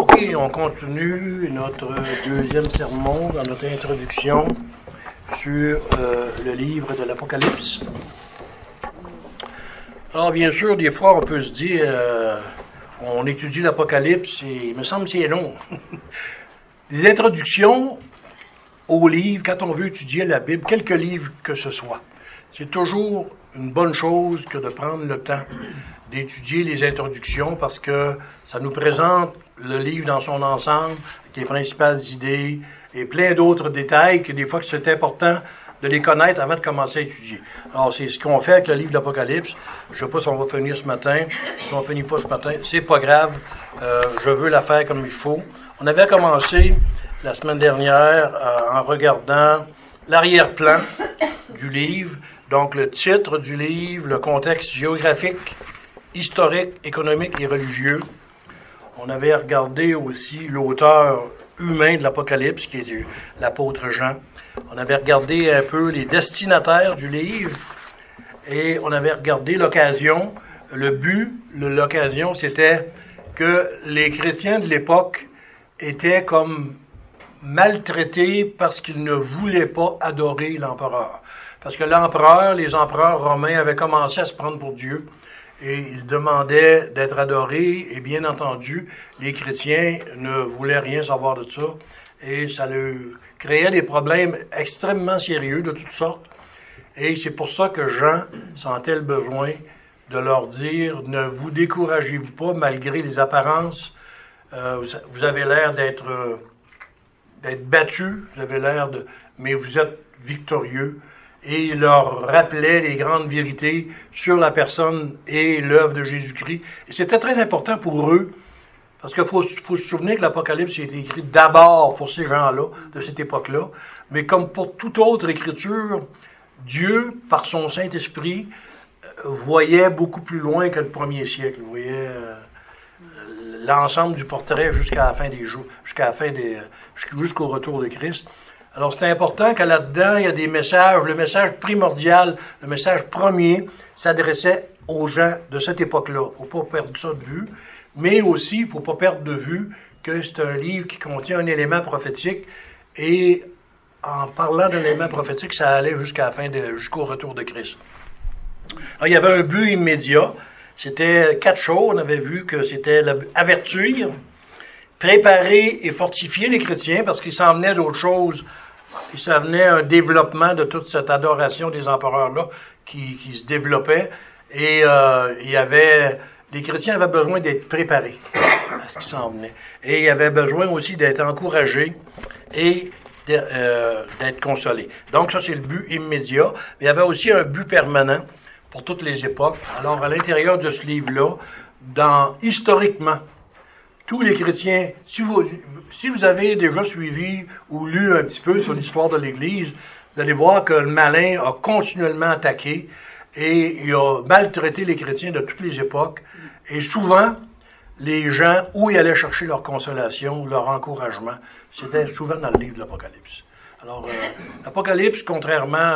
Ok, on continue notre deuxième sermon dans notre introduction sur le livre de l'Apocalypse. Alors, bien sûr, des fois, on peut se dire, on étudie l'Apocalypse et il me semble que c'est long. Les introductions aux livres, quand on veut étudier la Bible, quelque livre que ce soit, c'est toujours une bonne chose que de prendre le temps d'étudier les introductions parce que ça nous présente le livre dans son ensemble, avec les principales idées et plein d'autres détails que des fois que c'est important de les connaître avant de commencer à étudier. Alors, c'est ce qu'on fait avec le livre de l'Apocalypse. Je sais pas si on va finir ce matin. Si on finit pas ce matin, c'est pas grave. Je veux la faire comme il faut. On avait commencé la semaine dernière en regardant l'arrière-plan du livre, donc le titre du livre, le contexte géographique, historique, économique et religieux. On avait regardé aussi l'auteur humain de l'Apocalypse, qui est l'apôtre Jean. On avait regardé un peu les destinataires du livre et on avait regardé l'occasion. Le but, l'occasion, c'était que les chrétiens de l'époque étaient comme maltraités parce qu'ils ne voulaient pas adorer l'empereur. Parce que les empereurs romains avaient commencé à se prendre pour Dieu. Et ils demandaient d'être adorés, et bien entendu, les chrétiens ne voulaient rien savoir de ça, et ça leur créait des problèmes extrêmement sérieux de toutes sortes. Et c'est pour ça que Jean sentait le besoin de leur dire, ne vous découragez-vous pas malgré les apparences, vous avez l'air d'être battus, mais vous êtes victorieux. Et il leur rappelait les grandes vérités sur la personne et l'œuvre de Jésus-Christ. Et c'était très important pour eux, parce qu'il faut se souvenir que l'Apocalypse a été écrit d'abord pour ces gens-là, de cette époque-là, mais comme pour toute autre écriture, Dieu, par son Saint-Esprit, voyait beaucoup plus loin que le premier siècle. Il voyait l'ensemble du portrait jusqu'à la fin des jours, jusqu'au retour de Christ. Alors, c'est important que là-dedans, il y a des messages. Le message primordial, le message premier, s'adressait aux gens de cette époque-là. Il ne faut pas perdre ça de vue. Mais aussi, il ne faut pas perdre de vue que c'est un livre qui contient un élément prophétique. Et en parlant d'un élément prophétique, ça allait jusqu'au retour de Christ. Alors, il y avait un but immédiat. C'était 4 choses. On avait vu que c'était avertir, préparer et fortifier les chrétiens, parce qu'il s'en venait d'autres choses. Il s'en venait un développement de toute cette adoration des empereurs-là qui se développait. Et les chrétiens avaient besoin d'être préparés à ce qui s'en venait. Et ils avaient besoin aussi d'être encouragés et d'être consolés. Donc ça, c'est le but immédiat. Mais il y avait aussi un but permanent pour toutes les époques. Alors, à l'intérieur de ce livre-là, historiquement, tous les chrétiens, si vous avez déjà suivi ou lu un petit peu sur l'histoire de l'Église, vous allez voir que le malin a continuellement attaqué et il a maltraité les chrétiens de toutes les époques. Et souvent, les gens, où ils allaient chercher leur consolation, leur encouragement, c'était souvent dans le livre de l'Apocalypse. Alors, l'Apocalypse, contrairement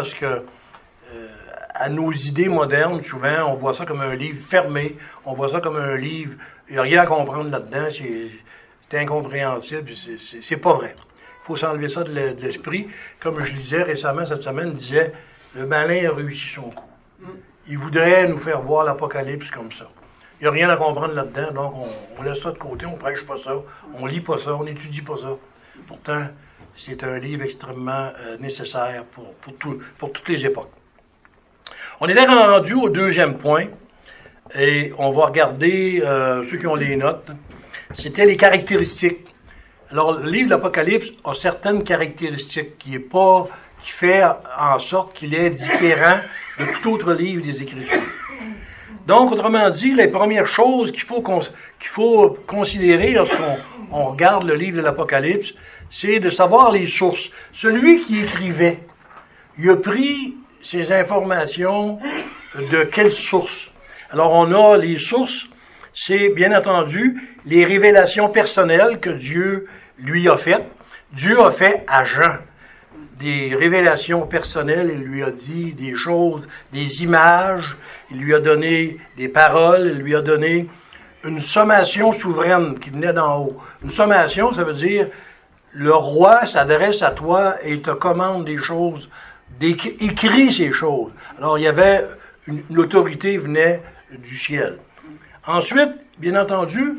à nos idées modernes, souvent, on voit ça comme un livre fermé, on voit ça comme un livre, il n'y a rien à comprendre là-dedans, c'est incompréhensible, c'est pas vrai. Il faut s'enlever ça de l'esprit. Comme je disais récemment, cette semaine, il disait, le malin a réussi son coup. Il voudrait nous faire voir l'Apocalypse comme ça. Il n'y a rien à comprendre là-dedans, donc on laisse ça de côté, on prêche pas ça, on lit pas ça, on n'étudie pas ça. Pourtant, c'est un livre extrêmement nécessaire pour toutes les époques. On était rendu au deuxième point, et on va regarder ceux qui ont les notes. C'était les caractéristiques. Alors, le livre de l'Apocalypse a certaines caractéristiques qui fait en sorte qu'il est différent de tout autre livre des Écritures. Donc, autrement dit, les premières choses qu'il faut considérer lorsqu'on regarde le livre de l'Apocalypse, c'est de savoir les sources. Celui qui écrivait, il a pris ces informations de quelle source? Alors, on a les sources, c'est bien entendu les révélations personnelles que Dieu lui a faites. Dieu a fait à Jean des révélations personnelles, il lui a dit des choses, des images, il lui a donné des paroles, il lui a donné une sommation souveraine qui venait d'en haut. Une sommation, ça veut dire le roi s'adresse à toi et te commande des choses, écrit ces choses. Alors, il y avait l'autorité venait du ciel. Ensuite, bien entendu,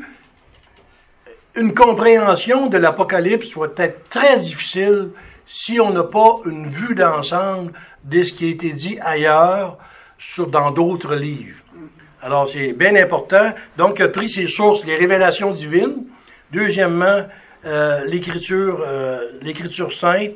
une compréhension de l'Apocalypse va être très difficile si on n'a pas une vue d'ensemble de ce qui a été dit ailleurs dans d'autres livres. Alors, c'est bien important. Donc, il a pris ses sources, les révélations divines. Deuxièmement, l'Écriture sainte.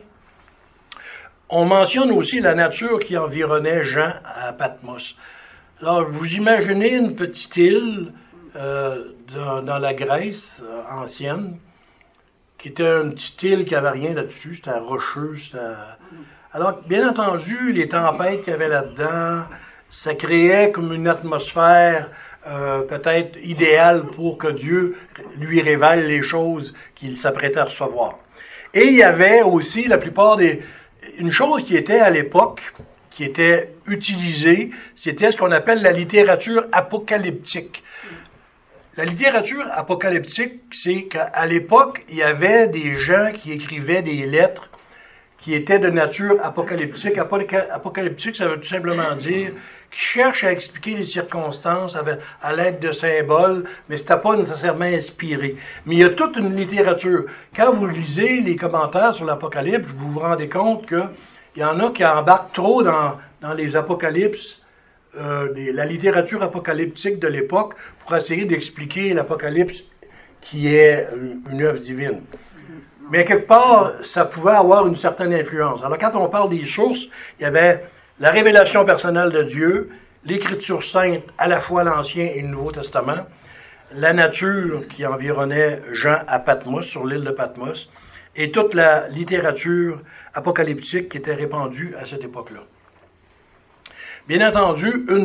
On mentionne aussi la nature qui environnait Jean à Patmos. Alors, vous imaginez une petite île dans la Grèce ancienne, qui était une petite île qui n'avait rien là-dessus, c'était rocheux, Alors, bien entendu, les tempêtes qu'il y avait là-dedans, ça créait comme une atmosphère peut-être idéale pour que Dieu lui révèle les choses qu'il s'apprêtait à recevoir. Et il y avait aussi une chose qui était à l'époque, qui était utilisée, c'était ce qu'on appelle la littérature apocalyptique. La littérature apocalyptique, c'est qu'à l'époque, il y avait des gens qui écrivaient des lettres qui étaient de nature apocalyptique. Apocalyptique, ça veut tout simplement dire qui cherche à expliquer les circonstances à l'aide de symboles, mais c'était pas nécessairement inspiré. Mais il y a toute une littérature. Quand vous lisez les commentaires sur l'Apocalypse, vous vous rendez compte que il y en a qui embarquent trop dans les apocalypses, la littérature apocalyptique de l'époque, pour essayer d'expliquer l'Apocalypse qui est une œuvre divine. Mais quelque part, ça pouvait avoir une certaine influence. Alors quand on parle des sources, il y avait la révélation personnelle de Dieu, l'Écriture sainte, à la fois l'Ancien et le Nouveau Testament, la nature qui environnait Jean à Patmos, sur l'île de Patmos, et toute la littérature apocalyptique qui était répandue à cette époque-là. Bien entendu, une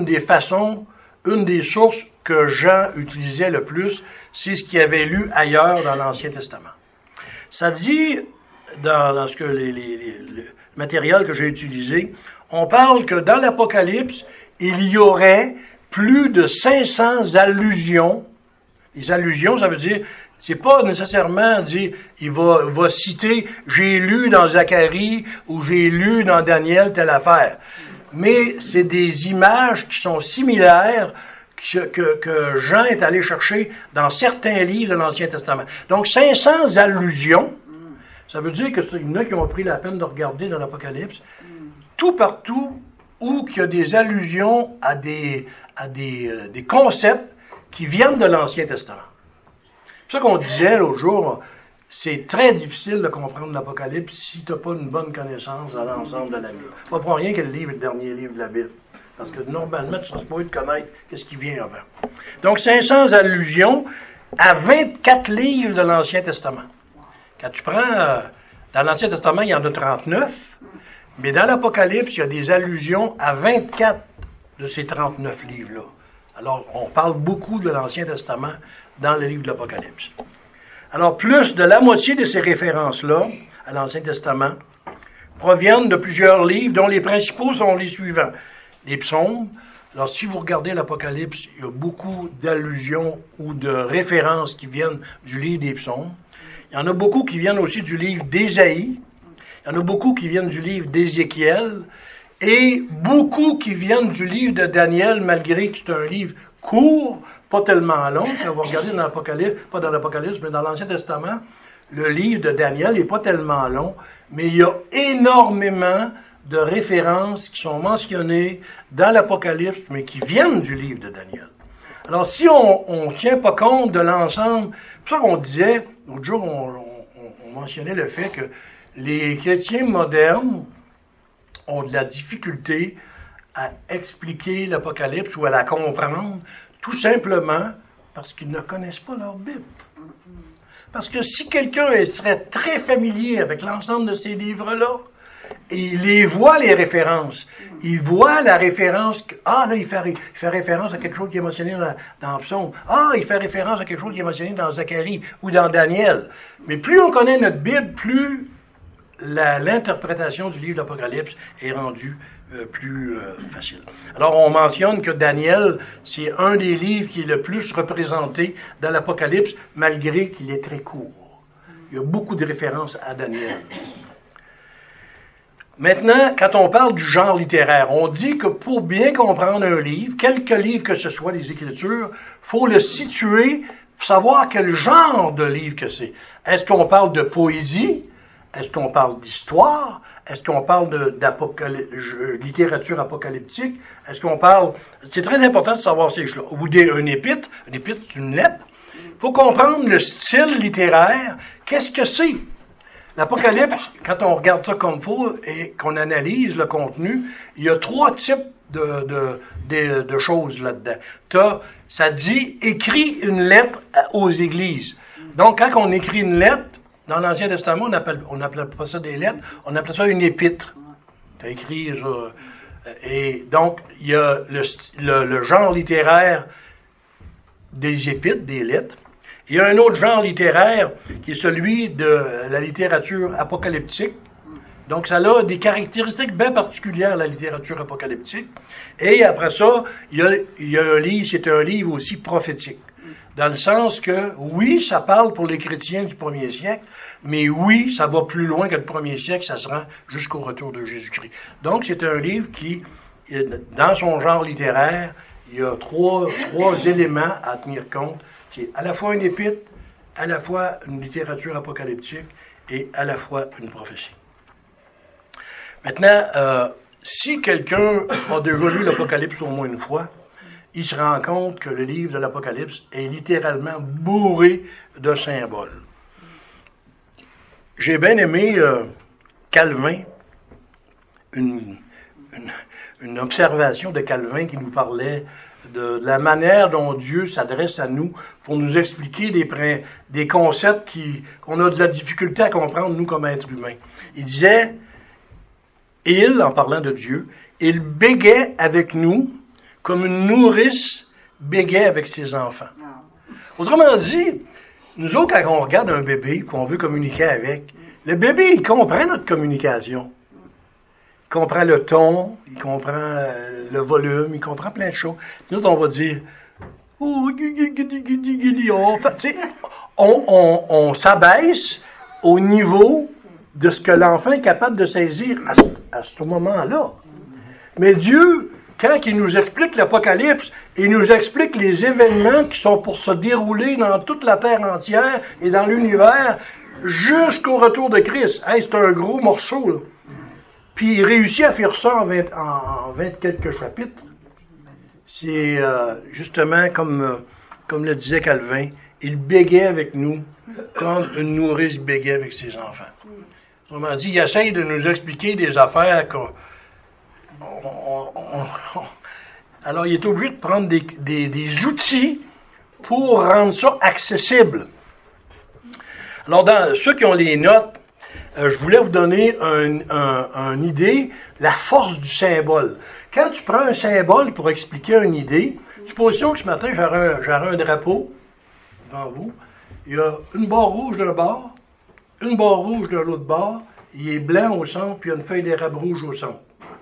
des sources que Jean utilisait le plus, c'est ce qu'il avait lu ailleurs dans l'Ancien Testament. Ça dit, dans ce que le matériel que j'ai utilisé, on parle que dans l'Apocalypse, il y aurait plus de 500 allusions. Les allusions, ça veut dire, c'est pas nécessairement dire, il va citer, j'ai lu dans Zacharie ou j'ai lu dans Daniel telle affaire. Mais c'est des images qui sont similaires que Jean est allé chercher dans certains livres de l'Ancien Testament. Donc 500 allusions, ça veut dire qu'il y en a qui ont pris la peine de regarder dans l'Apocalypse, tout partout où il y a des allusions à des concepts qui viennent de l'Ancien Testament. C'est ça qu'on disait l'autre jour, c'est très difficile de comprendre l'Apocalypse si tu n'as pas une bonne connaissance dans l'ensemble de la Bible. Pas pour rien que le livre est le dernier livre de la Bible. Parce que normalement, tu ne seras pas de connaître ce qui vient avant. Donc, 500 allusions à 24 livres de l'Ancien Testament. Quand tu prends, dans l'Ancien Testament, il y en a 39, mais dans l'Apocalypse, il y a des allusions à 24 de ces 39 livres-là. Alors, on parle beaucoup de l'Ancien Testament dans le livre de l'Apocalypse. Alors, plus de la moitié de ces références-là à l'Ancien Testament proviennent de plusieurs livres, dont les principaux sont les suivants. Les psaumes. Alors, si vous regardez l'Apocalypse, il y a beaucoup d'allusions ou de références qui viennent du livre des psaumes. Il y en a beaucoup qui viennent aussi du livre d'Ésaïe. Il y en a beaucoup qui viennent du livre d'Ézéchiel. Et beaucoup qui viennent du livre de Daniel, malgré que c'est un livre court, pas tellement long. Quand vous regardez dans l'Apocalypse, pas dans l'Apocalypse, mais dans l'Ancien Testament, le livre de Daniel n'est pas tellement long, mais il y a énormément de références qui sont mentionnées dans l'Apocalypse, mais qui viennent du livre de Daniel. Alors, si on tient pas compte de l'ensemble, c'est pour ça qu'on disait, l'autre jour, on mentionnait le fait que les chrétiens modernes ont de la difficulté à expliquer l'Apocalypse ou à la comprendre, tout simplement parce qu'ils ne connaissent pas leur Bible. Parce que si quelqu'un serait très familier avec l'ensemble de ces livres-là, et il les voit, les références. Il voit la référence. Là, il fait référence à quelque chose qui est mentionné dans Psaume. Il fait référence à quelque chose qui est mentionné dans Zacharie ou dans Daniel. Mais plus on connaît notre Bible, plus l'interprétation du livre de l'Apocalypse est rendue facile. Alors, on mentionne que Daniel, c'est un des livres qui est le plus représenté dans l'Apocalypse, malgré qu'il est très court. Il y a beaucoup de références à Daniel. Maintenant, quand on parle du genre littéraire, on dit que pour bien comprendre un livre, quelque livre que ce soit des Écritures, faut le situer, savoir quel genre de livre que c'est. Est-ce qu'on parle de poésie? Est-ce qu'on parle d'histoire? Est-ce qu'on parle de littérature apocalyptique? Est-ce qu'on parle... C'est très important de savoir ces choses-là. Ou une épître. Une épître, c'est une lettre. Il faut comprendre le style littéraire. Qu'est-ce que c'est? L'Apocalypse, quand on regarde ça comme il faut et qu'on analyse le contenu, il y a 3 types de choses là-dedans. Ça dit « écris une lettre aux églises ». Donc, quand on écrit une lettre, dans l'Ancien Testament, on n'appelait pas ça des lettres, on appelait ça une épître. Tu as écrit ça. Et donc, il y a le genre littéraire des épîtres, des lettres. Il y a un autre genre littéraire qui est celui de la littérature apocalyptique. Donc, ça a des caractéristiques bien particulières, la littérature apocalyptique. Et après ça, il y a un livre, c'est un livre aussi prophétique. Dans le sens que, oui, ça parle pour les chrétiens du 1er siècle, mais oui, ça va plus loin que le 1er siècle, ça se rend jusqu'au retour de Jésus-Christ. Donc, c'est un livre qui, dans son genre littéraire, il y a trois éléments à tenir compte. C'est à la fois une épître, à la fois une littérature apocalyptique et à la fois une prophétie. Maintenant, si quelqu'un a déjà lu l'Apocalypse au moins une fois, il se rend compte que le livre de l'Apocalypse est littéralement bourré de symboles. J'ai bien aimé Calvin, une observation de Calvin qui nous parlait de la manière dont Dieu s'adresse à nous pour nous expliquer des concepts qu'on a de la difficulté à comprendre, nous, comme êtres humains. Il disait, en parlant de Dieu, il bégait avec nous comme une nourrice bégait avec ses enfants. Autrement dit, nous autres, quand on regarde un bébé qu'on veut communiquer avec, le bébé, il comprend notre communication. Il comprend le ton, il comprend le volume, il comprend plein de choses. Nous autres, on va dire, on s'abaisse au niveau de ce que l'enfant est capable de saisir à ce moment-là. Mais Dieu, quand il nous explique l'Apocalypse, il nous explique les événements qui sont pour se dérouler dans toute la terre entière et dans l'univers jusqu'au retour de Christ. Hey, c'est un gros morceau, là. Puis il réussit à faire ça en 20 quelques chapitres. C'est justement comme le disait Calvin, il bégait avec nous comme une nourrice bégait avec ses enfants. Autrement dit, il essaye de nous expliquer des affaires alors il est obligé de prendre des outils pour rendre ça accessible. Alors dans ceux qui ont les notes, je voulais vous donner une idée, la force du symbole. Quand tu prends un symbole pour expliquer une idée, supposons que ce matin, j'aurais un drapeau devant vous. Il y a une barre rouge d'un bord, une barre rouge de l'autre bord, il est blanc au centre, puis il y a une feuille d'érable rouge au centre.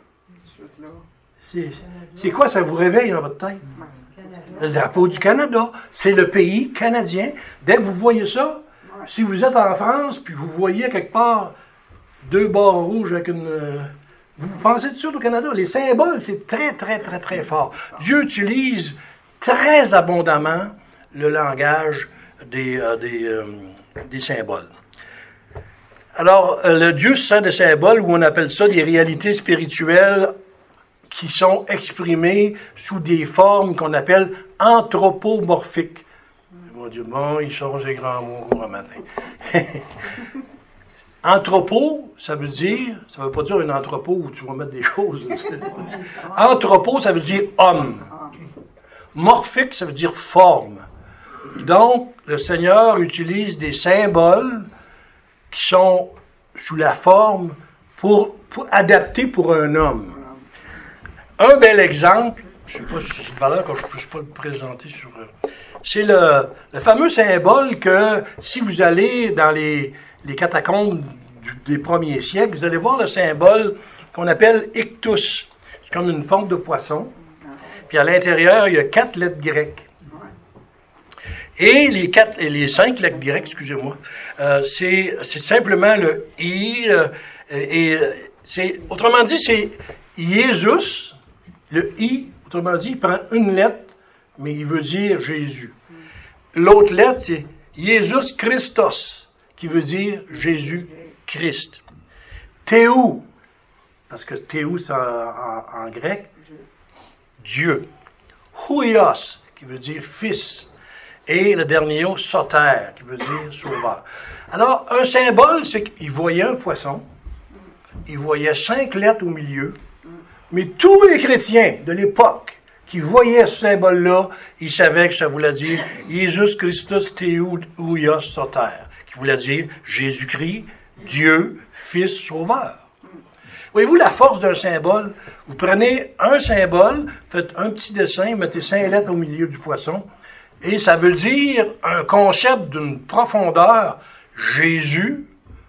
C'est quoi ça vous réveille dans votre tête? Le drapeau du Canada. C'est le pays canadien. Dès que vous voyez ça, si vous êtes en France, puis vous voyez quelque part 2 barres rouges avec une... Vous pensez tout de suite au Canada. Les symboles, c'est très, très, très, très fort. Dieu utilise très abondamment le langage des symboles. Alors, le Dieu se sert de symboles, où on appelle ça des réalités spirituelles qui sont exprimées sous des formes qu'on appelle anthropomorphiques. Ils vont dire, bon, ils sont ces grands mots un matin. Anthropo, ça veut pas dire un entrepôt où tu vas mettre des choses. Anthropo, ça veut dire homme. Morphique, ça veut dire forme. Donc, le Seigneur utilise des symboles qui sont sous la forme pour adapter pour un homme. Un bel exemple, je ne sais pas si c'est une valeur que je ne puisse pas le présenter sur... C'est le fameux symbole que si vous allez dans les catacombes des premiers siècles, vous allez voir le symbole qu'on appelle ictus. comme une forme de poisson. Puis à l'intérieur, il y a 4 lettres grecques. Et les 5 lettres grecques, excusez-moi, c'est simplement le I, autrement dit, c'est Jésus. Le I, autrement dit, il prend une lettre, mais il veut dire Jésus. L'autre lettre, c'est Jésus Christos, qui veut dire Jésus-Christ. Théou, parce que Théou, c'est en grec, Dieu. Huios, qui veut dire fils. Et le dernier mot, soter, qui veut dire sauveur. Alors, un symbole, c'est qu'il voyait un poisson, il voyait 5 lettres au milieu, mais tous les chrétiens de l'époque qui voyaient ce symbole-là, ils savaient que ça voulait dire Jésus Christus Théouios soter, qui voulait dire Jésus-Christ, Dieu, Fils, Sauveur. Voyez-vous la force d'un symbole? Vous prenez un symbole, faites un petit dessin, mettez 5 lettres au milieu du poisson, et ça veut dire un concept d'une profondeur. Jésus,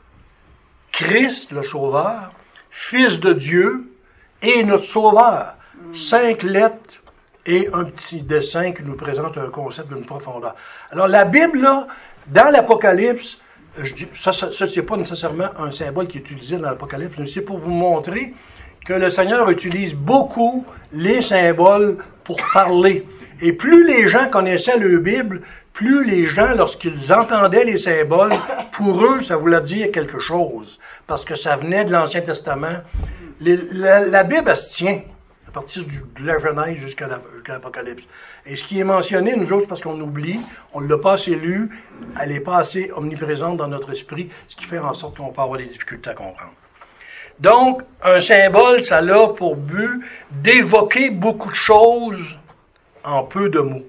Christ, le Sauveur, Fils de Dieu et notre Sauveur. 5 lettres et un petit dessin qui nous présente un concept d'une profondeur. Alors la Bible, là, dans l'Apocalypse, ça c'est pas nécessairement un symbole qui est utilisé dans l'Apocalypse, mais c'est pour vous montrer que le Seigneur utilise beaucoup les symboles pour parler. Et plus les gens connaissaient leur Bible, plus les gens, lorsqu'ils entendaient les symboles, pour eux, ça voulait dire quelque chose. Parce que ça venait de l'Ancien Testament. La Bible, elle se tient à partir de la Genèse jusqu'à l'Apocalypse. Et ce qui est mentionné, nous autres, parce qu'on oublie, on ne l'a pas assez lu, elle n'est pas assez omniprésente dans notre esprit, ce qui fait en sorte qu'on peut avoir des difficultés à comprendre. Donc, un symbole, ça a pour but d'évoquer beaucoup de choses en peu de mots.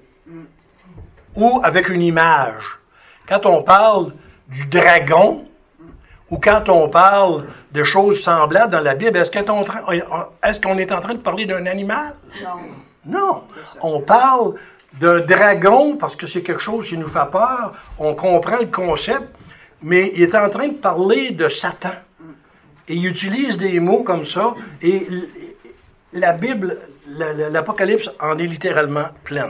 Ou avec une image. Quand on parle du dragon, ou quand on parle de choses semblables dans la Bible, est-ce qu'on est en train de parler d'un animal? Non. On parle d'un dragon parce que c'est quelque chose qui nous fait peur. On comprend le concept, mais il est en train de parler de Satan. Et il utilise des mots comme ça, et la Bible, l'Apocalypse en est littéralement pleine.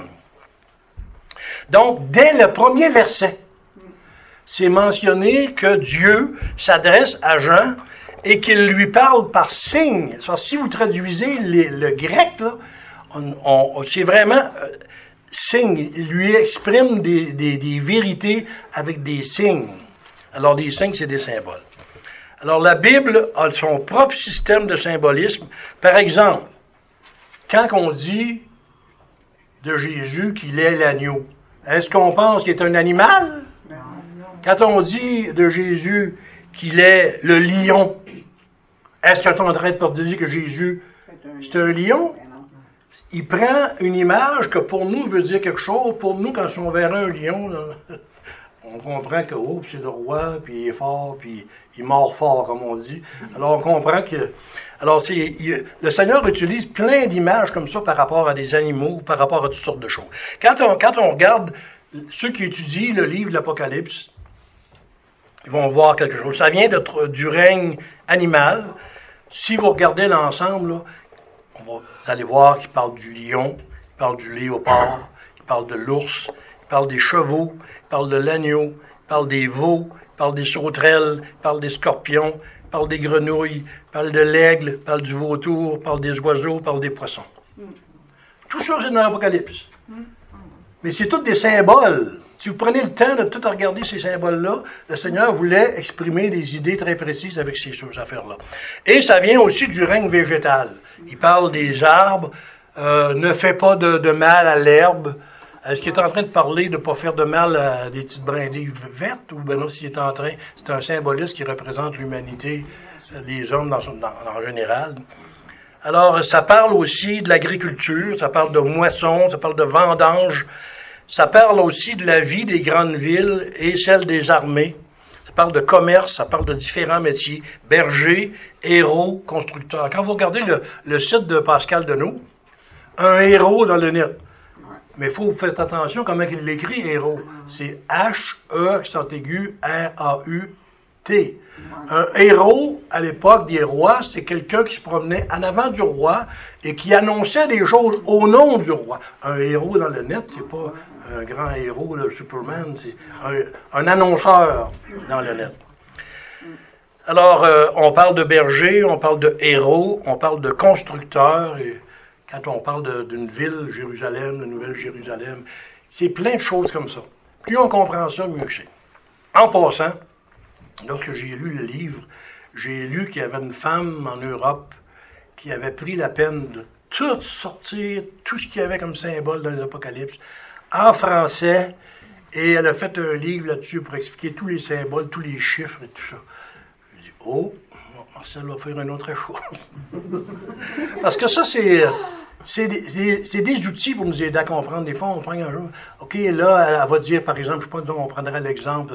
Donc, dès le premier verset, c'est mentionné que Dieu s'adresse à Jean et qu'il lui parle par signe. Si vous traduisez le grec, là, c'est vraiment signe. Il lui exprime des vérités avec des signes. Alors, des signes, c'est des symboles. Alors, la Bible a son propre système de symbolisme. Par exemple, quand on dit de Jésus qu'il est l'agneau, est-ce qu'on pense qu'il est un animal? Non. Quand on dit de Jésus qu'il est le lion, est-ce qu'on est en train de dire que Jésus, c'est un lion? Il prend une image que pour nous veut dire quelque chose. Pour nous, quand on verra un lion, là, on comprend que c'est le roi, puis il est fort, puis il mord fort, comme on dit. Alors on comprend que... Alors le Seigneur utilise plein d'images comme ça par rapport à des animaux, par rapport à toutes sortes de choses. Quand on regarde ceux qui étudient le livre de l'Apocalypse, ils vont voir quelque chose. Ça vient du règne animal. Si vous regardez l'ensemble, là, vous allez voir qu'il parle du lion, il parle du léopard, il parle de l'ours, il parle des chevaux, il parle de l'agneau, il parle des veaux, il parle des sauterelles, il parle des scorpions, il parle des grenouilles, il parle de l'aigle, il parle du vautour, il parle des oiseaux, il parle des poissons. Tout ça, c'est dans l'Apocalypse. Mais c'est tous des symboles. Si vous prenez le temps de tout regarder ces symboles-là, le Seigneur voulait exprimer des idées très précises avec ces affaires-là. Et ça vient aussi du règne végétal. Il parle des arbres, ne fait pas de mal à l'herbe. Est-ce qu'il est en train de parler de ne pas faire de mal à des petites brindilles vertes? Ou bien non, s'il est en train, c'est un symbolisme qui représente l'humanité, les hommes en général. Alors, ça parle aussi de l'agriculture, ça parle de moisson, ça parle de vendange, ça parle aussi de la vie des grandes villes et celle des armées. Ça parle de commerce, ça parle de différents métiers, bergers, héros, constructeurs. Quand vous regardez le site de Pascal Denot, un héros dans le net. Mais il faut vous faire attention comment il l'écrit, héros. C'est H-E, accent aigu, R-A-U, T. Un héros, à l'époque des rois, c'est quelqu'un qui se promenait en avant du roi et qui annonçait des choses au nom du roi. Un héros dans le net, c'est pas un grand héros, le Superman, c'est un annonceur dans le net. Alors, on parle de berger, on parle de héros, on parle de constructeur, et quand on parle d'une ville, Jérusalem, la Nouvelle Jérusalem, c'est plein de choses comme ça. Plus on comprend ça, mieux que c'est. En passant, lorsque j'ai lu le livre, j'ai lu qu'il y avait une femme en Europe qui avait pris la peine de tout sortir, tout ce qu'il y avait comme symbole dans les Apocalypses, en français, et elle a fait un livre là-dessus pour expliquer tous les symboles, tous les chiffres et tout ça. Je dis, oh, Marcel va faire un autre chose. Parce que ça, c'est des outils pour nous aider à comprendre. Des fois, on prend un jour, OK, là, elle va dire, par exemple, je sais pas, on prendrait l'exemple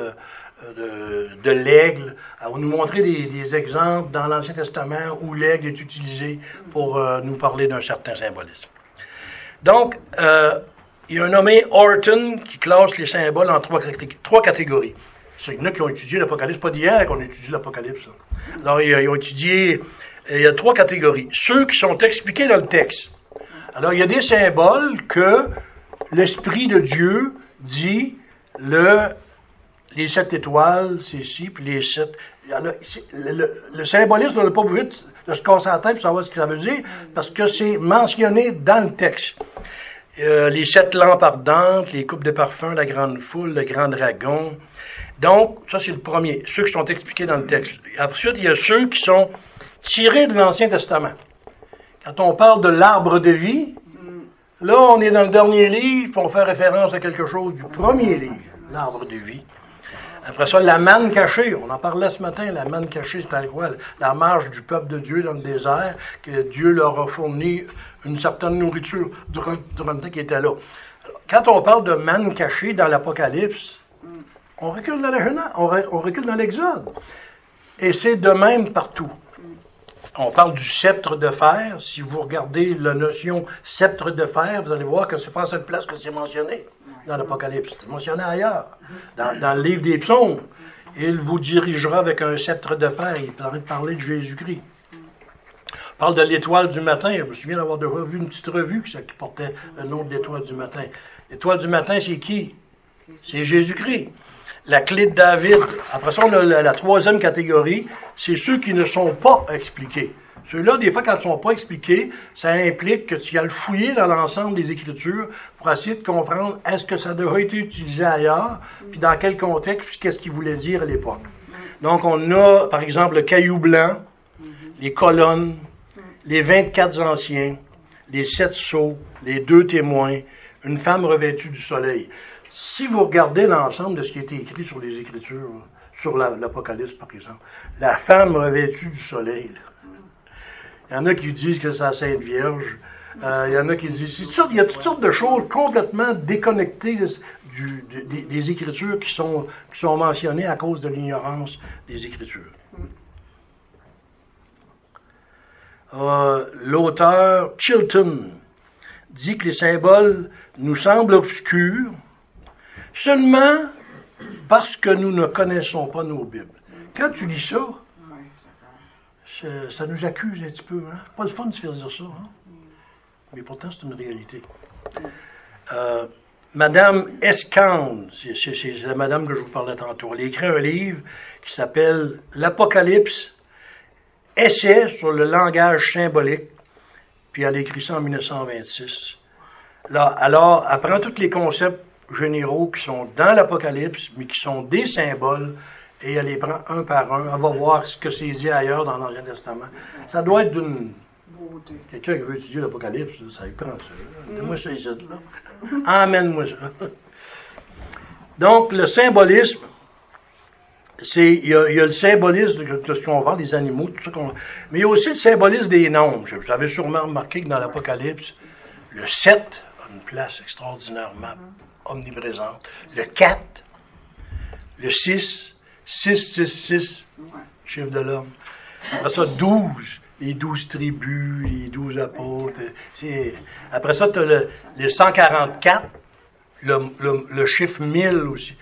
de l'aigle. Elle va nous montrer des exemples dans l'Ancien Testament où l'aigle est utilisé pour nous parler d'un certain symbolisme. Donc, il y a un nommé Orton qui classe les symboles en trois catégories. Il y en a qui ont étudié l'Apocalypse, pas d'hier qu'on étudie l'Apocalypse. Alors, ils ont étudié, il y a trois catégories. Ceux qui sont expliqués dans le texte. Alors, il y a des symboles que l'Esprit de Dieu dit, les 7 étoiles, c'est ici, puis les 7. Le symbolisme, on n'a pas besoin de se casser la tête pour savoir ce que ça veut dire, parce que c'est mentionné dans le texte. Les 7 lampes ardentes, les coupes de parfum, la grande foule, le grand dragon. Donc, ça c'est le premier, ceux qui sont expliqués dans le texte. Ensuite, il y a ceux qui sont tirés de l'Ancien Testament. Quand on parle de l'arbre de vie, là on est dans le dernier livre, puis on fait référence à quelque chose du premier livre, l'arbre de vie. Après ça, la manne cachée, on en parlait ce matin, la manne cachée, c'est quoi? La marche du peuple de Dieu dans le désert, que Dieu leur a fourni une certaine nourriture durant le temps qu'ils étaient là. Alors, quand on parle de manne cachée dans l'Apocalypse, on recule dans la Genèse, on recule dans l'Exode. Et c'est de même partout. On parle du sceptre de fer. Si vous regardez la notion sceptre de fer, vous allez voir que c'est pas à cette place que c'est mentionné dans l'Apocalypse. C'est mentionné ailleurs, dans le livre des psaumes. Il vous dirigera avec un sceptre de fer. Il est en train de parler de Jésus-Christ. On parle de l'étoile du matin. Je me souviens d'avoir vu une petite revue qui portait le nom de l'étoile du matin. L'étoile du matin, c'est qui? C'est Jésus-Christ. La clé de David. Après ça, on a la troisième catégorie, c'est ceux qui ne sont pas expliqués. Ceux-là, des fois, quand ils ne sont pas expliqués, ça implique que tu as le fouillé dans l'ensemble des Écritures pour essayer de comprendre est-ce que ça a déjà été utilisé ailleurs, puis dans quel contexte, puis qu'est-ce qu'il voulait dire à l'époque. Donc, on a, par exemple, le caillou blanc, les colonnes, les 24 anciens, les 7 sceaux, les 2 témoins, une femme revêtue du soleil. Si vous regardez l'ensemble de ce qui a été écrit sur les Écritures, sur l'Apocalypse par exemple, la femme revêtue du soleil, il y en a qui disent que c'est la Sainte Vierge, il y en a qui disent, il y a toutes sortes de choses complètement déconnectées des Écritures qui sont mentionnées à cause de l'ignorance des Écritures. L'auteur Chilton dit que les symboles nous semblent obscurs seulement parce que nous ne connaissons pas nos Bibles. Quand tu lis ça, ça nous accuse un petit peu. Hein? Pas le fun de se faire dire ça. Hein? Mais pourtant, c'est une réalité. Madame Escande, c'est la madame que je vous parlais tantôt, elle a écrit un livre qui s'appelle L'Apocalypse, essai sur le langage symbolique, puis elle a écrit ça en 1926. Là, alors, elle prend tous les concepts généraux qui sont dans l'Apocalypse, mais qui sont des symboles, et elle les prend un par un. Elle va voir ce que c'est dit ailleurs dans l'Ancien Testament. Ça doit être d'une... Quelqu'un qui veut étudier l'Apocalypse, ça y prend ça. Donne-moi ça ici, là. Emmène-moi ça. Donc, le symbolisme, il y a le symbolisme de ce qu'on vend, des animaux, tout ça mais il y a aussi le symbolisme des nombres. Vous avez sûrement remarqué que dans l'Apocalypse, le 7 a une place extraordinairement omniprésente. Le 4, le 6, 6, chiffre de l'homme. Après ça, 12, les 12 tribus, les 12 apôtres. Après ça, tu as le 144, le chiffre 1000 aussi.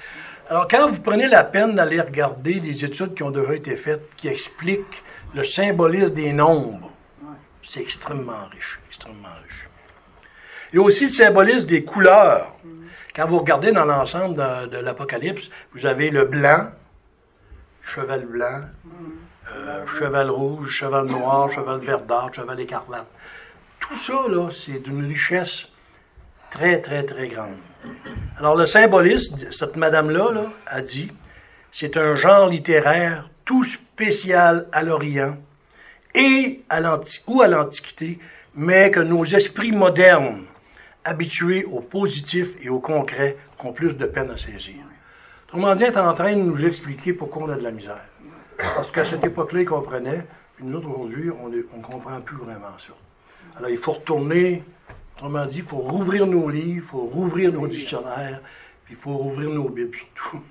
Alors, quand vous prenez la peine d'aller regarder des études qui ont déjà été faites, qui expliquent le symbolisme des nombres, c'est extrêmement riche, extrêmement riche. Il y a aussi le symbolisme des couleurs. Quand vous regardez dans l'ensemble de l'Apocalypse, vous avez le blanc, cheval blanc, cheval rouge, cheval noir, cheval verdâtre, cheval écarlate. Tout ça, là, c'est d'une richesse très, très, très grande. Alors, le symbolisme, cette madame-là, là, a dit, c'est un genre littéraire tout spécial à l'Orient et à l'Antiquité, mais que nos esprits modernes, habitués au positif et au concret, ont plus de peine à saisir. Autrement dit, elle est en train de nous expliquer pourquoi on a de la misère. Parce qu'à cette époque-là, ils comprenaient, puis nous autres, aujourd'hui, on ne comprend plus vraiment ça. Alors, il faut retourner, autrement dit, il faut rouvrir nos livres, il faut rouvrir nos dictionnaires, puis il faut rouvrir nos Bibles surtout.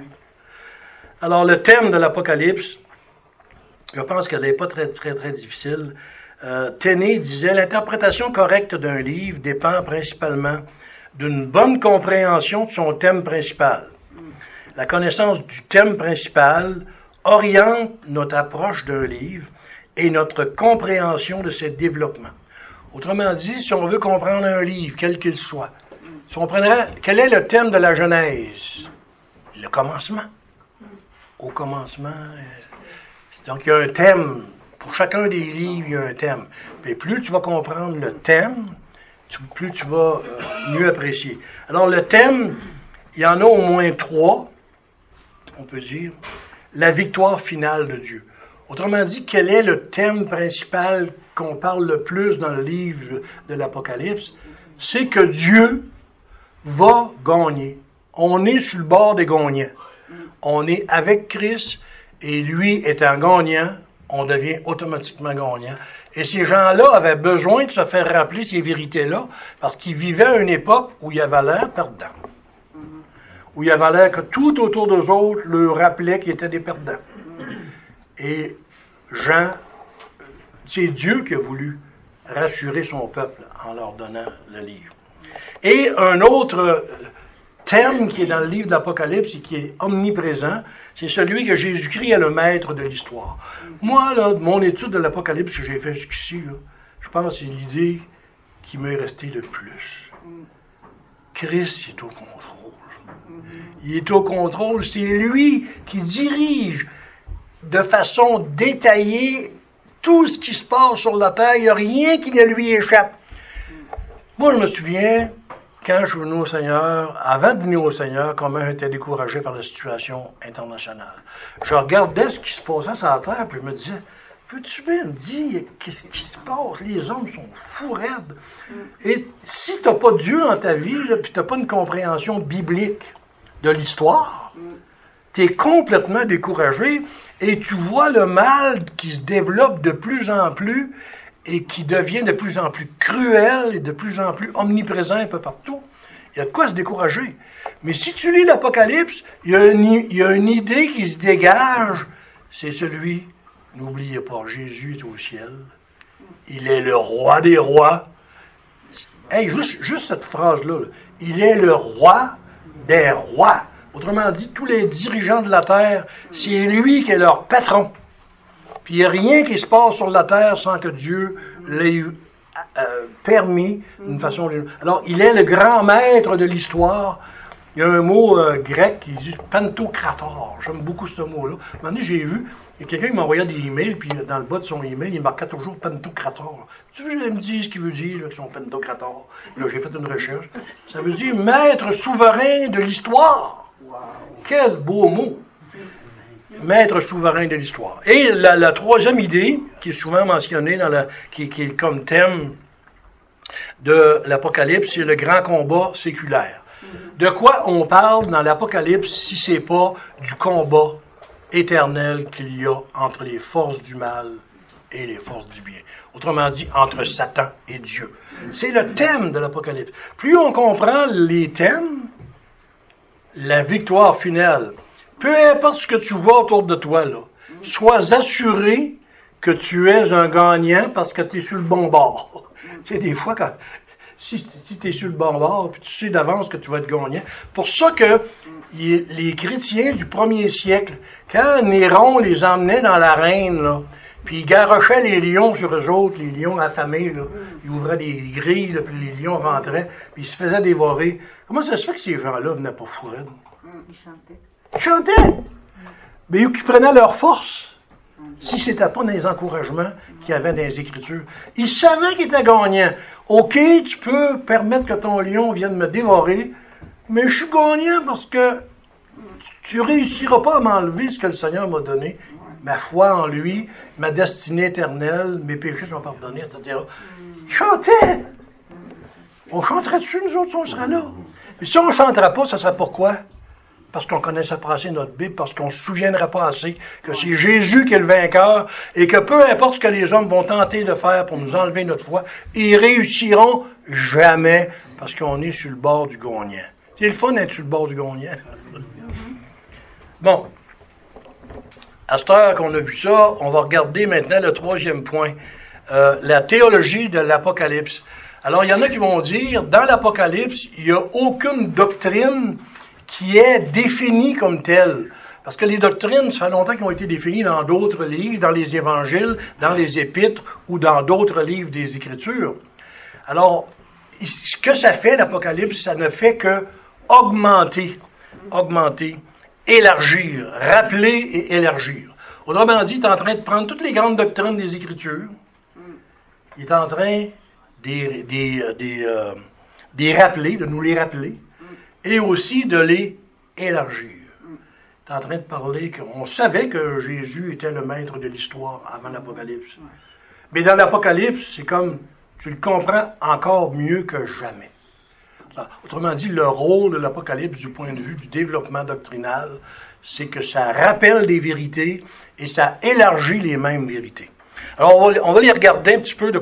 Alors, le thème de l'Apocalypse, je pense qu'elle n'est pas très, très, très difficile. Tenney disait, l'interprétation correcte d'un livre dépend principalement d'une bonne compréhension de son thème principal. La connaissance du thème principal oriente notre approche d'un livre et notre compréhension de ses développements. Autrement dit, si on veut comprendre un livre, quel qu'il soit, si on prendrait, quel est le thème de la Genèse? Le commencement. Au commencement. Donc, il y a un thème. Pour chacun des livres, il y a un thème. Et plus tu vas comprendre le thème, plus tu vas mieux apprécier. Alors, le thème, il y en a au moins 3, on peut dire. La victoire finale de Dieu. Autrement dit, quel est le thème principal qu'on parle le plus dans le livre de l'Apocalypse? C'est que Dieu va gagner. On est sur le bord des gagnants. On est avec Christ, et lui étant gagnant, on devient automatiquement gagnant. Et ces gens-là avaient besoin de se faire rappeler ces vérités-là, parce qu'ils vivaient à une époque où il y avait l'air perdant. Où il y avait l'air que tout autour d'eux autres leur rappelait qu'ils étaient des perdants. Et Jean, c'est Dieu qui a voulu rassurer son peuple en leur donnant le livre. Et un autre thème qui est dans le livre d'Apocalypse et qui est omniprésent, c'est celui que Jésus-Christ est le maître de l'histoire. Moi, là, mon étude de l'Apocalypse que j'ai fait jusqu'ici, là, je pense que c'est l'idée qui m'est restée le plus. Christ est au contrôle. Il est au contrôle, c'est lui qui dirige de façon détaillée tout ce qui se passe sur la terre. Il n'y a rien qui ne lui échappe. Moi, je me souviens, quand je suis venu au Seigneur, avant de venir au Seigneur, comment j'étais découragé par la situation internationale. Je regardais ce qui se passait sur la terre, puis je me disais, peux-tu bien me dire qu'est-ce qui se passe? Les hommes sont fous raides. Et si tu n'as pas Dieu dans ta vie, là, puis tu n'as pas une compréhension biblique de l'histoire, tu es complètement découragé et tu vois le mal qui se développe de plus en plus et qui devient de plus en plus cruel et de plus en plus omniprésent un peu partout. Il y a de quoi se décourager. Mais si tu lis l'Apocalypse, il y a une idée qui se dégage, c'est celui, n'oubliez pas, Jésus est au ciel, il est le roi des rois. Hey, juste cette phrase-là, là. Il est le roi des rois. Autrement dit, tous les dirigeants de la terre, c'est lui qui est leur patron. Puis il n'y a rien qui se passe sur la terre sans que Dieu l'ait permis d'une façon ou d'une autre. Alors, il est le grand maître de l'histoire. Il y a un mot grec qui dit pantocrator. J'aime beaucoup ce mot-là. Un moment donné, j'ai vu, il y a quelqu'un qui m'envoyait des emails, puis dans le bas de son email, il marquait toujours pantocrator. Tu veux me dire ce qu'il veut dire, là, son pantocrator? Là, j'ai fait une recherche. Ça veut dire maître souverain de l'histoire. Wow. Quel beau mot! Maître souverain de l'histoire. Et la troisième idée, qui est souvent mentionnée qui est comme thème de l'Apocalypse, c'est le grand combat séculaire. De quoi on parle dans l'Apocalypse si c'est pas du combat éternel qu'il y a entre les forces du mal et les forces du bien. Autrement dit, entre Satan et Dieu. C'est le thème de l'Apocalypse. Plus on comprend les thèmes, la victoire finale, peu importe ce que tu vois autour de toi, là, sois assuré que tu es un gagnant parce que tu es sur le bon bord. Tu sais, des fois, quand si tu es sur le bon bord, puis tu sais d'avance que tu vas être gagnant. Pour ça que les chrétiens du 1er siècle, quand Néron les emmenait dans l'arène, là, puis ils garochaient les lions sur eux autres, les lions affamés, là, ils ouvraient des grilles, là, puis les lions rentraient, puis ils se faisaient dévorer. Comment ça se fait que ces gens-là venaient pas fou raides? Ils chantaient. Ils chantaient! Mais ils prenaient leur force. Si c'était pas dans les encouragements qu'il y avait dans les Écritures. Ils savaient qu'ils étaient gagnants. OK, tu peux permettre que ton lion vienne me dévorer, mais je suis gagnant parce que tu réussiras pas à m'enlever ce que le Seigneur m'a donné. Ma foi en lui, ma destinée éternelle, mes péchés sont pardonnés, etc. Ils chantaient! On chanterait dessus, nous autres, si on serait là. Mais si on ne chanterait pas, ça serait pourquoi? Parce qu'on connaissait pas assez notre Bible, parce qu'on ne se souviendrait pas assez que c'est Jésus qui est le vainqueur, et que peu importe ce que les hommes vont tenter de faire pour nous enlever notre foi, ils réussiront jamais, parce qu'on est sur le bord du gagnant. C'est le fun d'être sur le bord du gagnant. Bon. À cette heure qu'on a vu ça, on va regarder maintenant le 3e point, la théologie de l'Apocalypse. Alors, il y en a qui vont dire, dans l'Apocalypse, il n'y a aucune doctrine qui est définie comme telle. Parce que les doctrines, ça fait longtemps qu'elles ont été définies dans d'autres livres, dans les évangiles, dans les épîtres ou dans d'autres livres des Écritures. Alors, ce que ça fait, l'Apocalypse, ça ne fait que augmenter, élargir, rappeler et élargir. Autrement dit, il est en train de prendre toutes les grandes doctrines des Écritures. Il est en train de rappeler, de nous les rappeler, et aussi de les élargir. Il est en train de parler qu'on savait que Jésus était le maître de l'histoire avant l'Apocalypse. Mais dans l'Apocalypse, c'est comme, tu le comprends encore mieux que jamais. Alors, autrement dit, le rôle de l'Apocalypse du point de vue du développement doctrinal, c'est que ça rappelle des vérités et ça élargit les mêmes vérités. Alors, on va les regarder un petit peu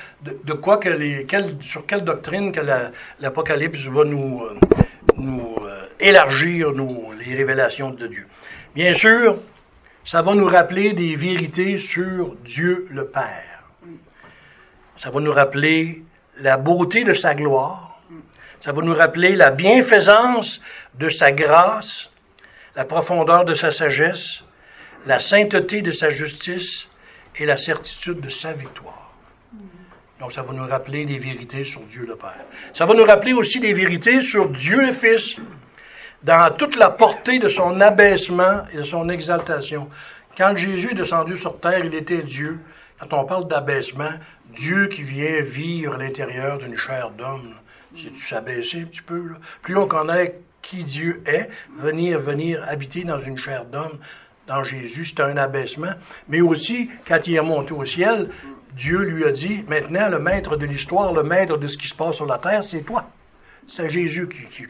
sur quelle doctrine que l'Apocalypse va nous élargir les révélations de Dieu. Bien sûr, ça va nous rappeler des vérités sur Dieu le Père. Ça va nous rappeler la beauté de sa gloire. Ça va nous rappeler la bienfaisance de sa grâce, la profondeur de sa sagesse, la sainteté de sa justice et la certitude de sa victoire. Donc, ça va nous rappeler des vérités sur Dieu le Père. Ça va nous rappeler aussi des vérités sur Dieu le Fils, dans toute la portée de son abaissement et de son exaltation. Quand Jésus est descendu sur terre, il était Dieu. Quand on parle d'abaissement, Dieu qui vient vivre à l'intérieur d'une chair d'homme, c'est-tu s'abaisser un petit peu, là? Plus on connaît qui Dieu est, venir habiter dans une chair d'homme, dans Jésus, c'est un abaissement. Mais aussi, quand il est monté au ciel, Dieu lui a dit, maintenant, le maître de l'histoire, le maître de ce qui se passe sur la terre, c'est toi. C'est Jésus qui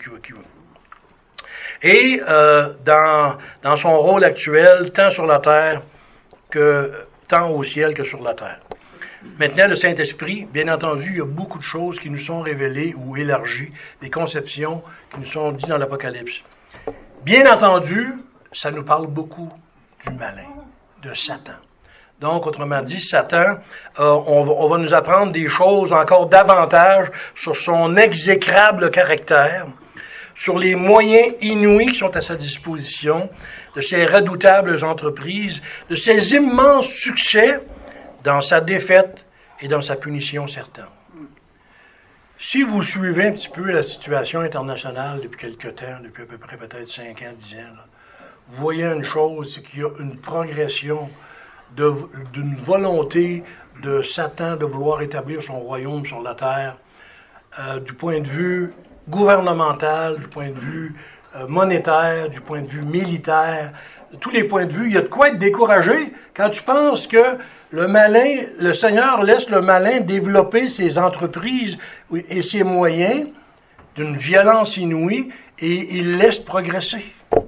Et dans son rôle actuel, tant sur la terre tant au ciel que sur la terre. Maintenant, le Saint-Esprit, bien entendu, il y a beaucoup de choses qui nous sont révélées ou élargies, des conceptions qui nous sont dites dans l'Apocalypse. Bien entendu, ça nous parle beaucoup du malin, de Satan. Donc, autrement dit, Satan, on va nous apprendre des choses encore davantage sur son exécrable caractère, sur les moyens inouïs qui sont à sa disposition, de ses redoutables entreprises, de ses immenses succès dans sa défaite et dans sa punition certaine. Si vous suivez un petit peu la situation internationale depuis quelque temps, depuis à peu près peut-être 5 ans, 10 ans, là, vous voyez une chose, c'est qu'il y a une progression d'une volonté de Satan de vouloir établir son royaume sur la terre, du point de vue gouvernemental, du point de vue monétaire, du point de vue militaire, de tous les points de vue. Il y a de quoi être découragé quand tu penses que le Seigneur laisse le malin développer ses entreprises et ses moyens d'une violence inouïe et il laisse progresser.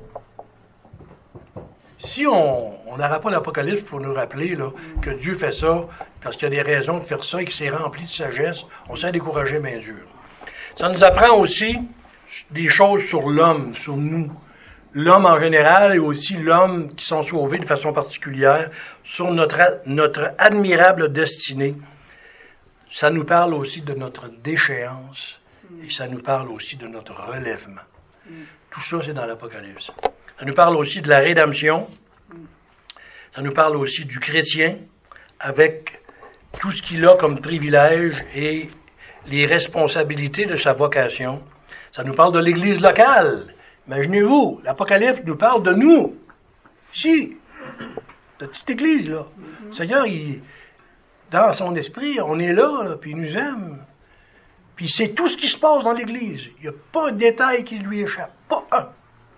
Si on n'aura pas l'Apocalypse pour nous rappeler là, que Dieu fait ça, parce qu'il y a des raisons de faire ça et qu'il s'est rempli de sagesse, on s'est découragé bien dur. Ça nous apprend aussi des choses sur l'homme, sur nous. L'homme en général et aussi l'homme qui sont sauvés de façon particulière, sur notre admirable destinée. ça nous parle aussi de notre déchéance et ça nous parle aussi de notre relèvement. Tout ça, c'est dans l'Apocalypse. Ça nous parle aussi de la rédemption. Ça nous parle aussi du chrétien avec tout ce qu'il a comme privilège et les responsabilités de sa vocation. Ça nous parle de l'Église locale. Imaginez-vous, l'Apocalypse nous parle de nous. Ici, la petite Église, là. Le Seigneur, dans son esprit, on est là, puis il nous aime. Puis c'est tout ce qui se passe dans l'Église. Il n'y a pas un détail qui lui échappe. Pas un.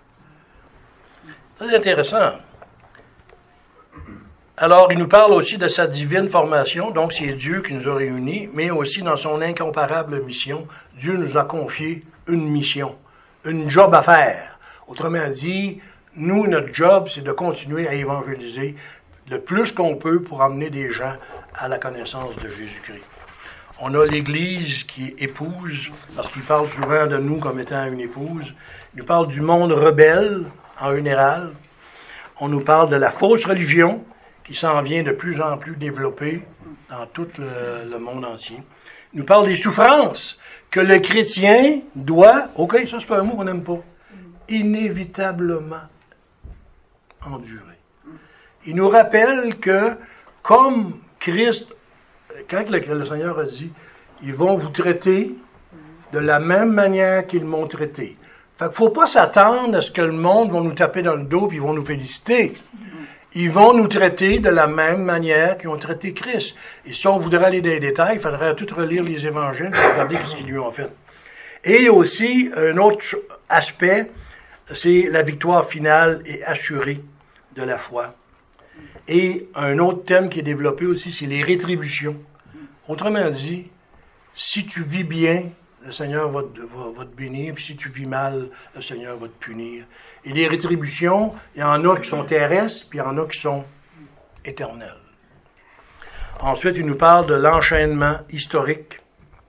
Très intéressant. Alors, il nous parle aussi de sa divine formation, donc c'est Dieu qui nous a réunis, mais aussi dans son incomparable mission, Dieu nous a confié une mission, une job à faire. Autrement dit, nous, notre job, c'est de continuer à évangéliser le plus qu'on peut pour emmener des gens à la connaissance de Jésus-Christ. On a l'Église qui épouse, parce qu'il parle souvent de nous comme étant une épouse. Il nous parle du monde rebelle, en général. On nous parle de la fausse religion, qui s'en vient de plus en plus développée dans tout le monde entier. Il nous parle des souffrances que le chrétien doit, OK, ça c'est pas un mot qu'on n'aime pas, inévitablement endurer. Il nous rappelle que, comme Christ, quand le Seigneur a dit, ils vont vous traiter de la même manière qu'ils m'ont traité. Fait qu'il ne faut pas s'attendre à ce que le monde va nous taper dans le dos et ils vont nous féliciter. Ils vont nous traiter de la même manière qu'ils ont traité Christ. Et si on voudrait aller dans les détails, il faudrait tout relire les évangiles et regarder ce qu'ils lui ont fait. Et aussi, un autre aspect, c'est la victoire finale et assurée de la foi. Et un autre thème qui est développé aussi, c'est les rétributions. Autrement dit, si tu vis bien, le Seigneur va te bénir, puis si tu vis mal, le Seigneur va te punir. Et les rétributions, il y en a qui sont terrestres, puis il y en a qui sont éternelles. Ensuite, il nous parle de l'enchaînement historique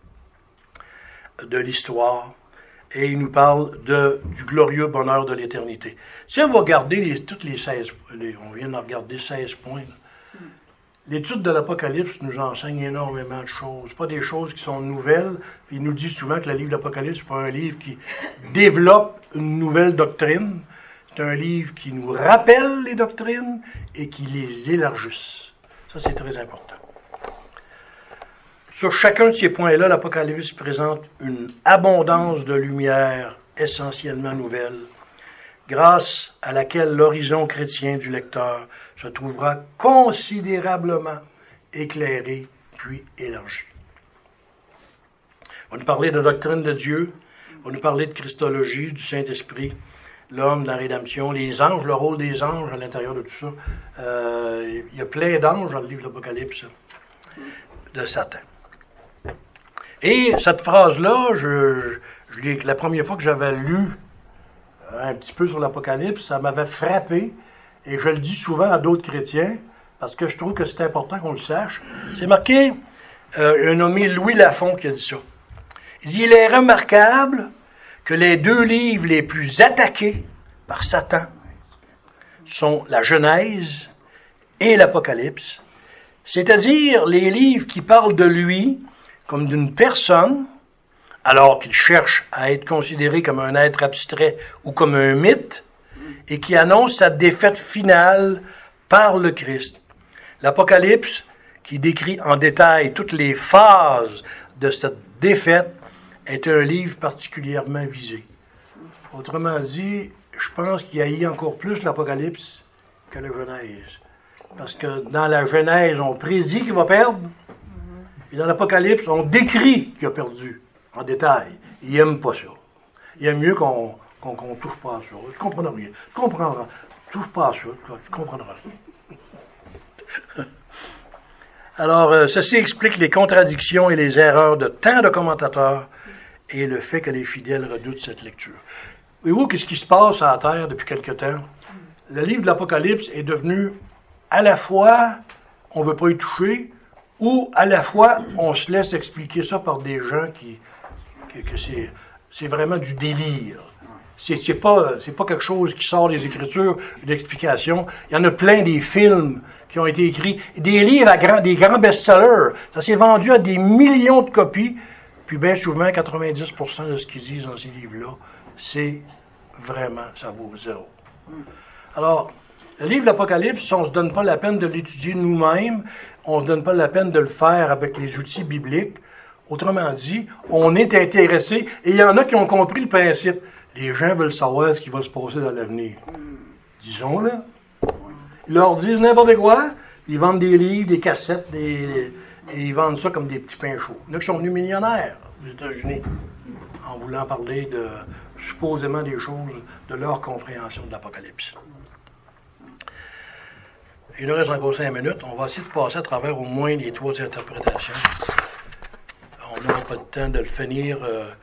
de l'histoire, et il nous parle du glorieux bonheur de l'éternité. Si on va regarder toutes les 16, on vient de regarder 16 points, là. L'étude de l'Apocalypse nous enseigne énormément de choses. Pas des choses qui sont nouvelles. Il nous dit souvent que le livre de l'Apocalypse, c'est pas un livre qui développe une nouvelle doctrine. C'est un livre qui nous rappelle les doctrines et qui les élargisse. Ça, c'est très important. Sur chacun de ces points-là, l'Apocalypse présente une abondance de lumière essentiellement nouvelle, grâce à laquelle l'horizon chrétien du lecteur se trouvera considérablement éclairé puis élargi. On va nous parler de doctrine de Dieu, on va nous parler de Christologie, du Saint-Esprit, l'homme, la rédemption, les anges, le rôle des anges à l'intérieur de tout ça. Il y a plein d'anges dans le livre de l'Apocalypse de Satan. Et cette phrase-là, la première fois que j'avais lu un petit peu sur l'Apocalypse, ça m'avait frappé, et je le dis souvent à d'autres chrétiens, parce que je trouve que c'est important qu'on le sache. C'est marqué, un nommé Louis Lafont qui a dit ça. Il dit, il est remarquable que les deux livres les plus attaqués par Satan sont la Genèse et l'Apocalypse, c'est-à-dire les livres qui parlent de lui comme d'une personne, alors qu'il cherche à être considéré comme un être abstrait ou comme un mythe, et qui annonce sa défaite finale par le Christ. L'Apocalypse, qui décrit en détail toutes les phases de cette défaite, est un livre particulièrement visé. Autrement dit, je pense qu'il haït encore plus l'Apocalypse que la Genèse. Parce que dans la Genèse, on prédit qu'il va perdre, et dans l'Apocalypse, on décrit qu'il a perdu en détail. Il n'aime pas ça. Il aime mieux qu'on touche pas à ça. Tu comprends rien. Tu comprendras. Touche pas à ça. Tu comprendras rien. Alors, ceci explique les contradictions et les erreurs de tant de commentateurs et le fait que les fidèles redoutent cette lecture. Voyez-vous qu'est-ce qui se passe à la Terre depuis quelque temps? Le livre de l'Apocalypse est devenu à la fois, on ne veut pas y toucher, ou à la fois, on se laisse expliquer ça par des gens que c'est vraiment du délire. C'est pas quelque chose qui sort des Écritures, d'explications. Il y en a plein des films qui ont été écrits, des livres des grands best-sellers. Ça s'est vendu à des millions de copies. Puis bien souvent, 90% de ce qu'ils disent dans ces livres-là, c'est vraiment, ça vaut zéro. Alors, le livre de l'Apocalypse, on ne se donne pas la peine de l'étudier nous-mêmes, on ne se donne pas la peine de le faire avec les outils bibliques. Autrement dit, on est intéressé, et il y en a qui ont compris le principe. Les gens veulent savoir ce qui va se passer dans l'avenir. Disons-le. Ils leur disent n'importe quoi, ils vendent des livres, des cassettes, et ils vendent ça comme des petits pains chauds. Il y en a qui sont devenus millionnaires aux États-Unis en voulant parler de, supposément, des choses de leur compréhension de l'Apocalypse. Il nous reste encore 5 minutes. On va essayer de passer à travers au moins les 3 interprétations. On n'aura pas le temps de le finir.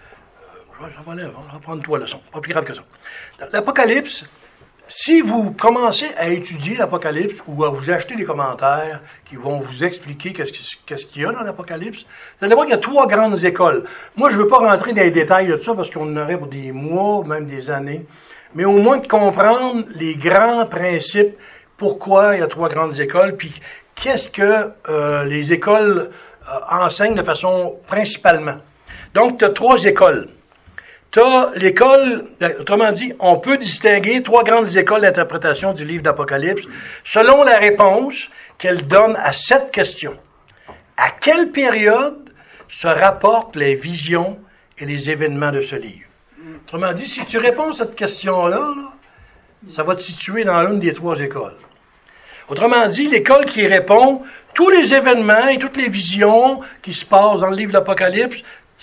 Je vais prendre 3 leçons. Pas plus grave que ça. L'Apocalypse, si vous commencez à étudier l'Apocalypse ou à vous acheter des commentaires qui vont vous expliquer qu'est-ce qu'il y a dans l'Apocalypse, vous allez voir qu'il y a 3 grandes écoles. Moi, je ne veux pas rentrer dans les détails de ça parce qu'on en aurait pour des mois, même des années. Mais au moins de comprendre les grands principes, pourquoi il y a 3 grandes écoles, puis qu'est-ce que les écoles enseignent de façon principalement. Donc, tu as 3 écoles. Tu as l'école, autrement dit, on peut distinguer 3 grandes écoles d'interprétation du livre d'Apocalypse selon la réponse qu'elle donne à cette question. À quelle période se rapportent les visions et les événements de ce livre? Autrement dit, si tu réponds à cette question-là, ça va te situer dans l'une des 3 écoles. Autrement dit, l'école qui répond tous les événements et toutes les visions qui se passent dans le livre d'Apocalypse,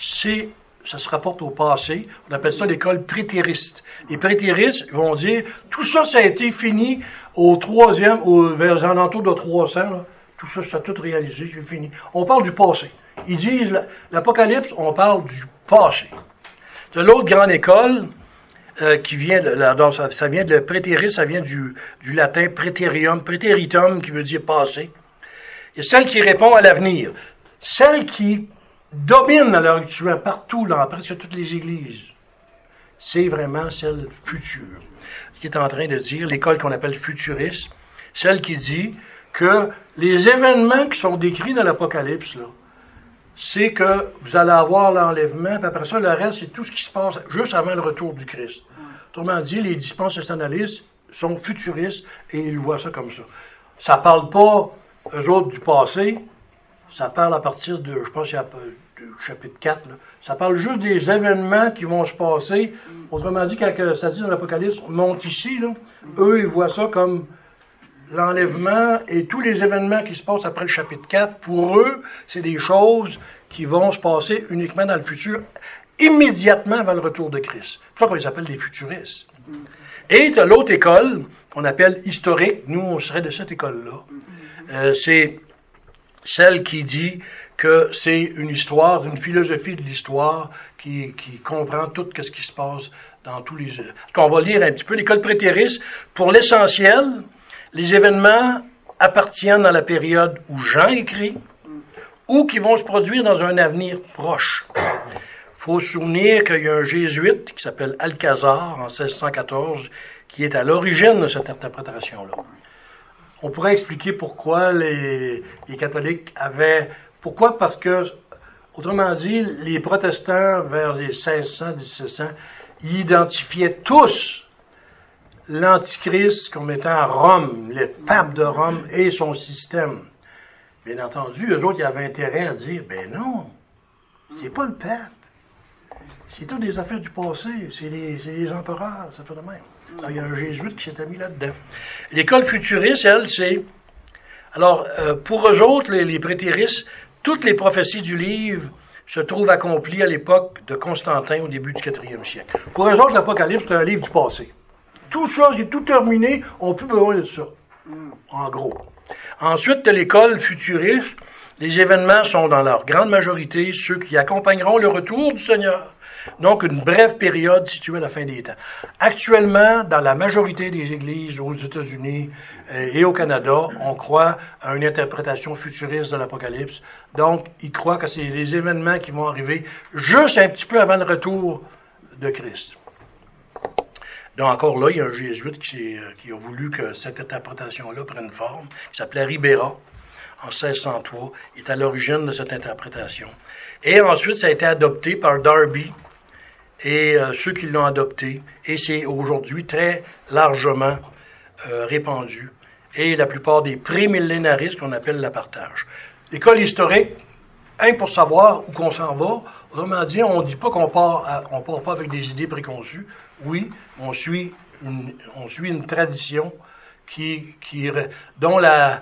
ça se rapporte au passé. On appelle ça l'école prétériste. Les prétéristes vont dire, tout ça, ça a été fini au 3e, vers les alentours de 300. Là. Tout ça, ça a tout réalisé, c'est fini. On parle du passé. Ils disent, l'Apocalypse, on parle du passé. De l'autre grande école, qui vient ça vient de prétériste, ça vient du latin préterium, préteritum, qui veut dire passé. Il y a celle qui répond à l'avenir. Celle qui domine à l'heure actuelle partout, dans presque toutes les églises. C'est vraiment celle future. Qui est en train de dire, l'école qu'on appelle futuriste, celle qui dit que les événements qui sont décrits dans l'Apocalypse, là, c'est que vous allez avoir l'enlèvement, puis après ça, le reste, c'est tout ce qui se passe juste avant le retour du Christ. Autrement dit, les dispensationalistes sont futuristes et ils voient ça comme ça. Ça parle pas, eux autres, du passé, ça parle à partir de, je pense, du chapitre 4, là. Ça parle juste des événements qui vont se passer. Autrement dit, quand ça dit dans l'Apocalypse, on monte ici, là, eux, ils voient ça comme l'enlèvement et tous les événements qui se passent après le chapitre 4, pour eux, c'est des choses qui vont se passer uniquement dans le futur, immédiatement avant le retour de Christ. C'est pour ça qu'on les appelle des futuristes. Et de l'autre école, qu'on appelle historique, nous, on serait de cette école-là. C'est celle qui dit que c'est une histoire, une philosophie de l'histoire qui comprend tout ce qui se passe dans tous les... On va lire un petit peu l'école prétériste. Pour l'essentiel, les événements appartiennent à la période où Jean écrit ou qui vont se produire dans un avenir proche. Il faut se souvenir qu'il y a un jésuite qui s'appelle Alcazar en 1614 qui est à l'origine de cette interprétation-là. On pourrait expliquer pourquoi les catholiques avaient... Pourquoi? Parce que, autrement dit, les protestants, vers les 1600, 1700, ils identifiaient tous l'Antichrist comme étant Rome, le pape de Rome et son système. Bien entendu, eux autres, ils avaient intérêt à dire, ben non, c'est pas le pape. C'est tout des affaires du passé. C'est les empereurs, ça fait de même. Alors, il y a un jésuite qui s'était mis là-dedans. L'école futuriste, elle, c'est... Alors, pour eux autres, les prétéristes, toutes les prophéties du livre se trouvent accomplies à l'époque de Constantin au début du 4e siècle. Pour eux autres, l'Apocalypse, c'est un livre du passé. Tout ça, c'est tout terminé, on peut besoin de ça. En gros. Ensuite, de l'école futuriste, les événements sont dans leur grande majorité ceux qui accompagneront le retour du Seigneur. Donc, une brève période située à la fin des temps. Actuellement, dans la majorité des églises aux États-Unis et au Canada, on croit à une interprétation futuriste de l'Apocalypse. Donc, ils croient que c'est les événements qui vont arriver juste un petit peu avant le retour de Christ. Donc encore là, il y a un jésuite qui a voulu que cette interprétation-là prenne forme, qui s'appelait Ribera, en 1603. Il est à l'origine de cette interprétation. Et ensuite, ça a été adopté par Darby et ceux qui l'ont adopté. Et c'est aujourd'hui très largement répandu. Et la plupart des prémillénaristes qu'on appelle la partage. L'école historique, pour savoir où qu'on s'en va, autrement dit, on ne dit pas qu'on part pas avec des idées préconçues. Oui, on suit une tradition dont la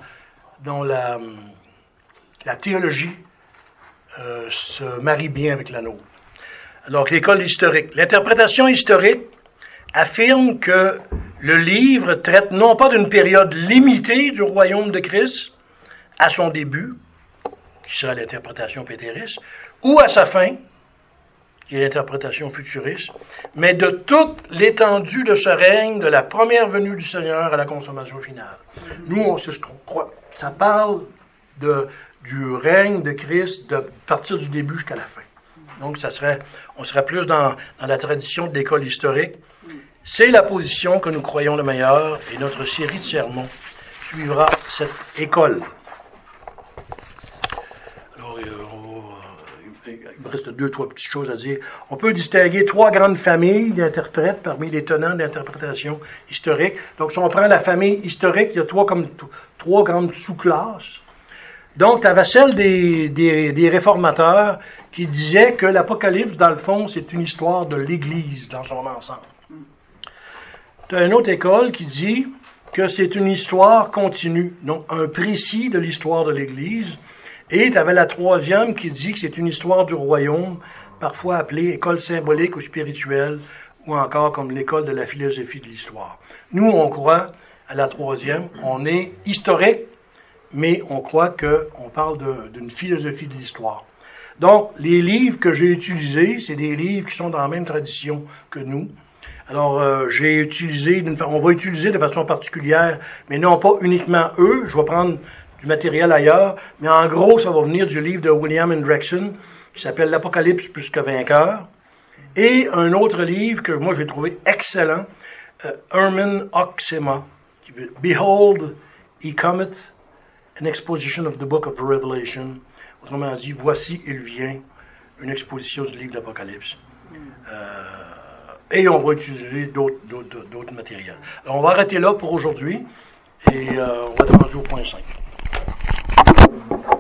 théologie se marie bien avec la nôtre. Alors, l'école historique. L'interprétation historique affirme que le livre traite non pas d'une période limitée du royaume de Christ à son début, qui sera l'interprétation pétériste, ou à sa fin, qui est l'interprétation futuriste, mais de toute l'étendue de ce règne, de la première venue du Seigneur à la consommation finale. Nous, c'est ce qu'on croit. Ça parle du règne de Christ de partir du début jusqu'à la fin. Donc, on serait plus dans la tradition de l'école historique. C'est la position que nous croyons le meilleure, et notre série de sermons suivra cette école. Alors, il me reste 2-3 petites choses à dire. On peut distinguer 3 grandes familles d'interprètes parmi les tenants d'interprétation historique. Donc, si on prend la famille historique, il y a 3 grandes sous-classes. Donc, tu avais celle des réformateurs qui disaient que l'Apocalypse, dans le fond, c'est une histoire de l'Église dans son ensemble. Tu as une autre école qui dit que c'est une histoire continue, donc un précis de l'histoire de l'Église. Et tu avais la troisième qui dit que c'est une histoire du royaume, parfois appelée école symbolique ou spirituelle, ou encore comme l'école de la philosophie de l'histoire. Nous, on croit à la troisième. On est historique, mais on croit qu'on parle d'une philosophie de l'histoire. Donc, les livres que j'ai utilisés, c'est des livres qui sont dans la même tradition que nous. Alors, j'ai utilisé, on va utiliser de façon particulière, mais non pas uniquement eux. Je vais prendre du matériel ailleurs, mais en gros, ça va venir du livre de William Hendrickson, qui s'appelle L'Apocalypse plus que vainqueur, et un autre livre que moi j'ai trouvé excellent, Herman Oxema, qui veut Behold, he cometh, an exposition of the book of Revelation. Autrement dit, voici, il vient, une exposition du livre d'Apocalypse. Et on va utiliser d'autres matériels. Alors, on va arrêter là pour aujourd'hui et on va être rendu au point 5.